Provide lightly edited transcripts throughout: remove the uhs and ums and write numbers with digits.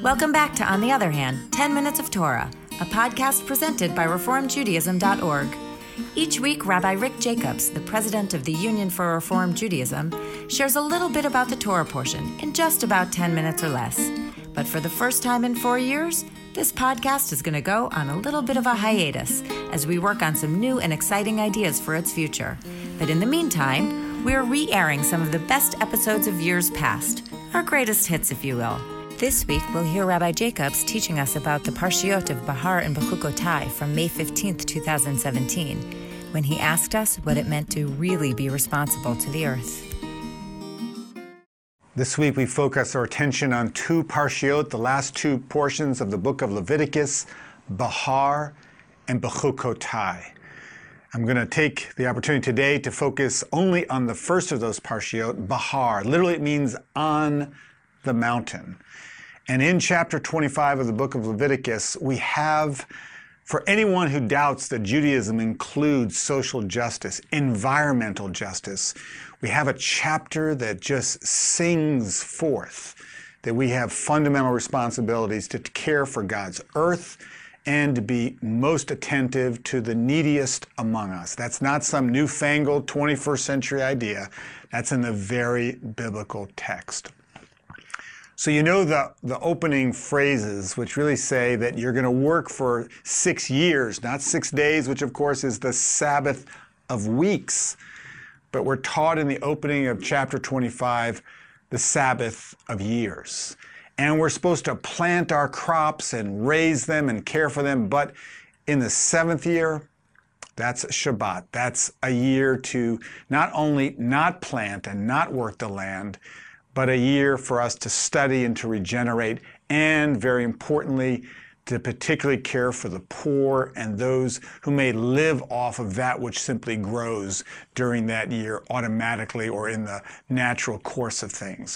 Welcome back to On the Other Hand, 10 Minutes of Torah, a podcast presented by ReformedJudaism.org. Each week, Rabbi Rick Jacobs, the president of the Union for Reform Judaism, shares a little bit about the Torah portion in just about 10 minutes or less. But for the first time in 4 years, this podcast is going to go on a little bit of a hiatus as we work on some new and exciting ideas for its future. But in the meantime, we're re-airing some of the best episodes of years past, our greatest hits, if you will. This week, we'll hear Rabbi Jacobs teaching us about the Parshiot of Bahar and Bechukotai from May 15th, 2017, when he asked us what it meant to really be responsible to the earth. This week we focus our attention on two Parshiot, the last two portions of the book of Leviticus, Bahar and Bechukotai. I'm going to take the opportunity today to focus only on the first of those Parshiot, Bahar. Literally it means on the mountain. And in chapter 25 of the book of Leviticus, we have, for anyone who doubts that Judaism includes social justice, environmental justice, we have a chapter that just sings forth that we have fundamental responsibilities to care for God's earth and to be most attentive to the neediest among us. That's not some newfangled 21st century idea. That's in the very biblical text. So you know the opening phrases, which really say that you're going to work for 6 years, not 6 days, which of course is the Sabbath of weeks. But we're taught in the opening of chapter 25, the Sabbath of years. And we're supposed to plant our crops and raise them and care for them. But in the 7th year, that's Shabbat. That's a year to not only not plant and not work the land, but a year for us to study and to regenerate, and very importantly, to particularly care for the poor and those who may live off of that which simply grows during that year automatically or in the natural course of things.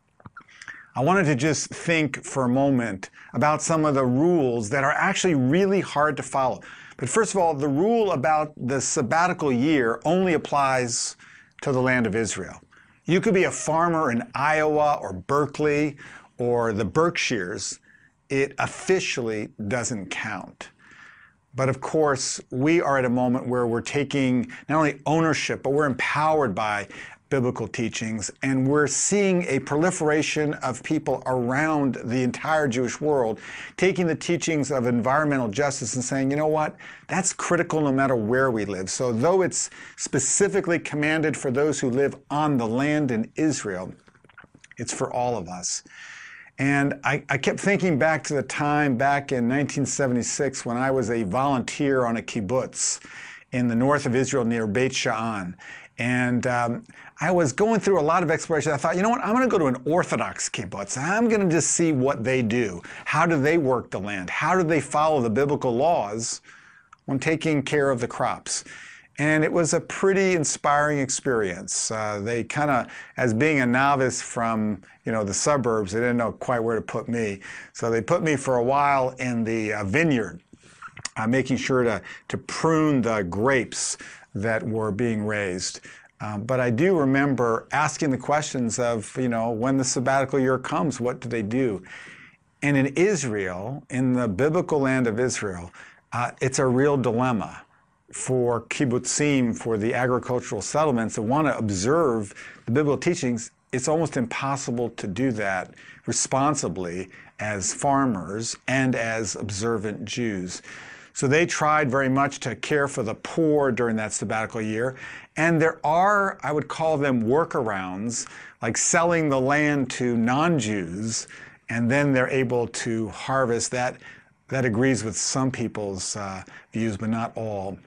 I wanted to just think for a moment about some of the rules that are actually really hard to follow. But first of all, the rule about the sabbatical year only applies to the land of Israel. You could be a farmer in Iowa or Berkeley or the Berkshires. It officially doesn't count. But of course, we are at a moment where we're taking not only ownership, but we're empowered by biblical teachings, and we're seeing a proliferation of people around the entire Jewish world taking the teachings of environmental justice and saying, you know what, that's critical no matter where we live. So though it's specifically commanded for those who live on the land in Israel, it's for all of us. And I kept thinking back to the time back in 1976 when I was a volunteer on a kibbutz in the north of Israel near Beit Sha'an. And I was going through a lot of exploration. I thought, you know what, I'm going to go to an Orthodox kibbutz. I'm going to just see what they do. How do they work the land? How do they follow the biblical laws when taking care of the crops? And it was a pretty inspiring experience. They kind of, as being a novice from, the suburbs, they didn't know quite where to put me. So they put me for a while in the vineyard, making sure to prune the grapes that were being raised. But I do remember asking the questions of, when the sabbatical year comes, what do they do? And in Israel, in the biblical land of Israel, it's a real dilemma for kibbutzim, for the agricultural settlements that want to observe the biblical teachings. It's almost impossible to do that responsibly as farmers and as observant Jews. So they tried very much to care for the poor during that sabbatical year. And there are, I would call them workarounds, like selling the land to non-Jews, and then they're able to harvest. That agrees with some people's views, but not all.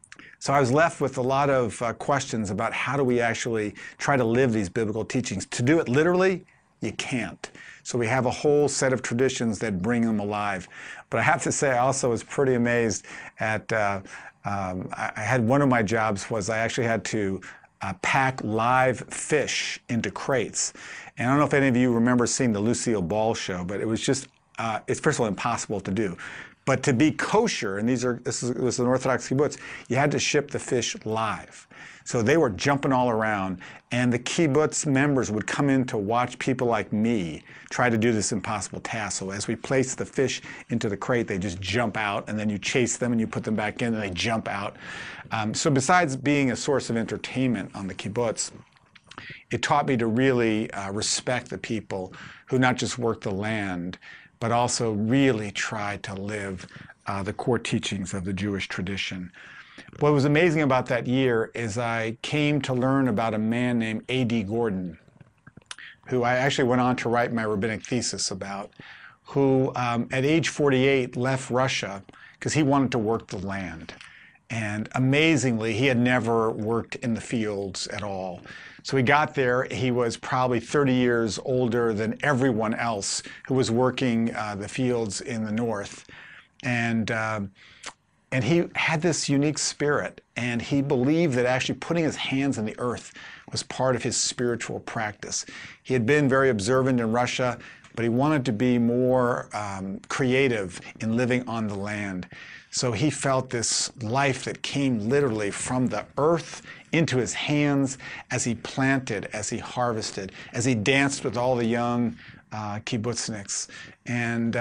So I was left with a lot of questions about how do we actually try to live these biblical teachings. To do it literally, you can't. So we have a whole set of traditions that bring them alive. But I have to say, I also was pretty amazed at, I had one of my jobs was I actually had to pack live fish into crates. And I don't know if any of you remember seeing the Lucille Ball show, but it was just, it's first of all impossible to do. But to be kosher, and this was an Orthodox kibbutz, you had to ship the fish live. So they were jumping all around, and the kibbutz members would come in to watch people like me try to do this impossible task. So as we place the fish into the crate, they just jump out, and then you chase them and you put them back in, and they jump out. So besides being a source of entertainment on the kibbutz, it taught me to really respect the people who not just work the land, but also really try to live the core teachings of the Jewish tradition. What was amazing about that year is I came to learn about a man named A.D. Gordon, who I actually went on to write my rabbinic thesis about, who at age 48 left Russia because he wanted to work the land. And amazingly, he had never worked in the fields at all. So he got there, he was probably 30 years older than everyone else who was working the fields in the north. And he had this unique spirit, and he believed that actually putting his hands in the earth was part of his spiritual practice. He had been very observant in Russia, but he wanted to be more creative in living on the land. So he felt this life that came literally from the earth into his hands as he planted, as he harvested, as he danced with all the young kibbutzniks. And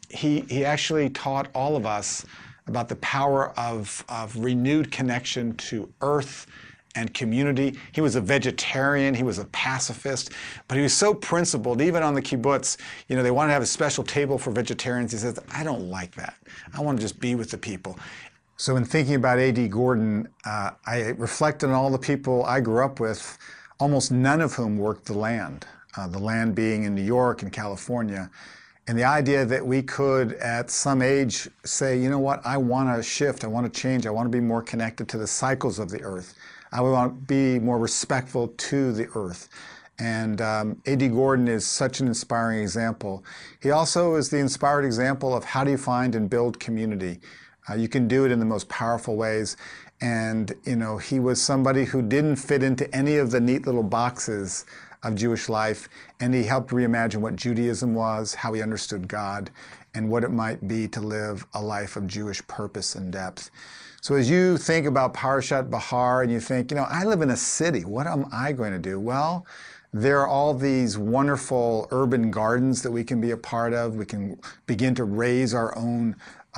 he actually taught all of us about the power of renewed connection to earth and community. He was a vegetarian, he was a pacifist, but he was so principled, even on the kibbutz, they wanted to have a special table for vegetarians. He says, I don't like that. I want to just be with the people. So in thinking about A.D. Gordon, I reflect on all the people I grew up with, almost none of whom worked the land being in New York and California. And the idea that we could, at some age, say, you know what, I want to shift, I want to change, I want to be more connected to the cycles of the earth. I want to be more respectful to the earth. And A.D. Gordon is such an inspiring example. He also is the inspired example of how do you find and build community. You can do it in the most powerful ways. And, he was somebody who didn't fit into any of the neat little boxes of Jewish life, and he helped reimagine what Judaism was, how he understood God, and what it might be to live a life of Jewish purpose and depth. So as you think about Parashat Bahar and you think, I live in a city, what am I going to do? Well, there are all these wonderful urban gardens that we can be a part of. We can begin to raise our own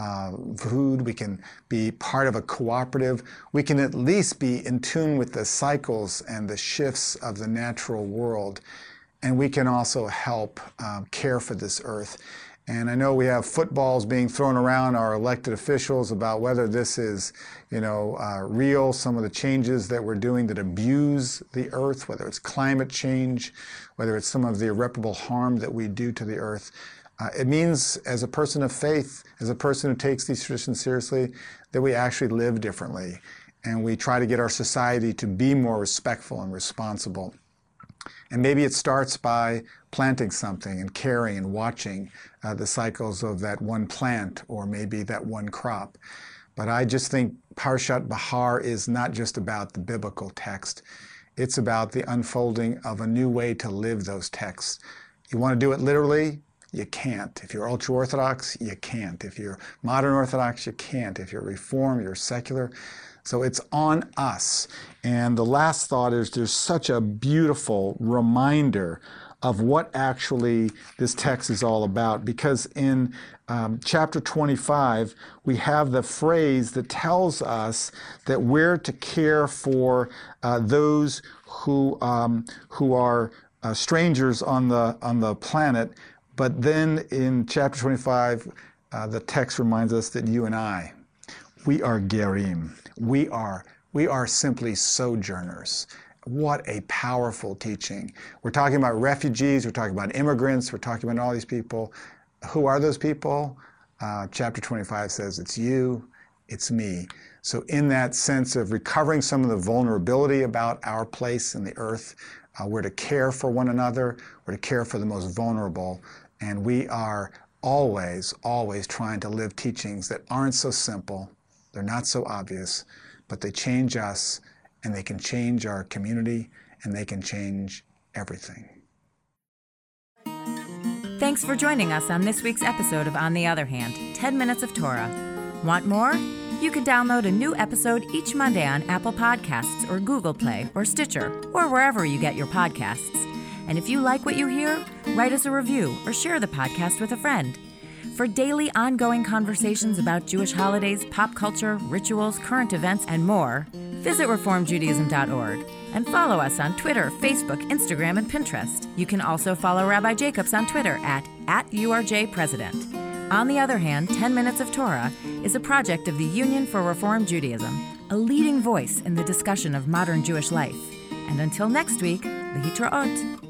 food. We can be part of a cooperative. We can at least be in tune with the cycles and the shifts of the natural world. And we can also help care for this earth. And I know we have footballs being thrown around our elected officials about whether this is, real, some of the changes that we're doing that abuse the earth, whether it's climate change, whether it's some of the irreparable harm that we do to the earth. It means, as a person of faith, as a person who takes these traditions seriously, that we actually live differently. And we try to get our society to be more respectful and responsible. And maybe it starts by planting something and caring and watching the cycles of that one plant or maybe that one crop. But I just think Parashat Bahar is not just about the biblical text. It's about the unfolding of a new way to live those texts. You want to do it literally? You can't. If you're ultra-Orthodox, you can't. If you're modern Orthodox, you can't. If you're Reform, you're secular. So it's on us. And the last thought is there's such a beautiful reminder of what actually this text is all about. Because in chapter 25, we have the phrase that tells us that we're to care for those who are strangers on the planet. But then in chapter 25, the text reminds us that you and I, we are gerim. We are simply sojourners. What a powerful teaching. We're talking about refugees, we're talking about immigrants, we're talking about all these people. Who are those people? Chapter 25 says it's you, it's me. So in that sense of recovering some of the vulnerability about our place in the earth, we're to care for one another, we're to care for the most vulnerable, and we are always, always trying to live teachings that aren't so simple, they're not so obvious, but they change us, and they can change our community, and they can change everything. Thanks for joining us on this week's episode of On the Other Hand, 10 Minutes of Torah. Want more? You can download a new episode each Monday on Apple Podcasts or Google Play or Stitcher or wherever you get your podcasts. And if you like what you hear, write us a review or share the podcast with a friend. For daily ongoing conversations about Jewish holidays, pop culture, rituals, current events, and more, visit reformjudaism.org and follow us on Twitter, Facebook, Instagram, and Pinterest. You can also follow Rabbi Jacobs on Twitter at URJPresident. On the Other Hand, 10 Minutes of Torah is a project of the Union for Reform Judaism, a leading voice in the discussion of modern Jewish life. And until next week, Lehitraot.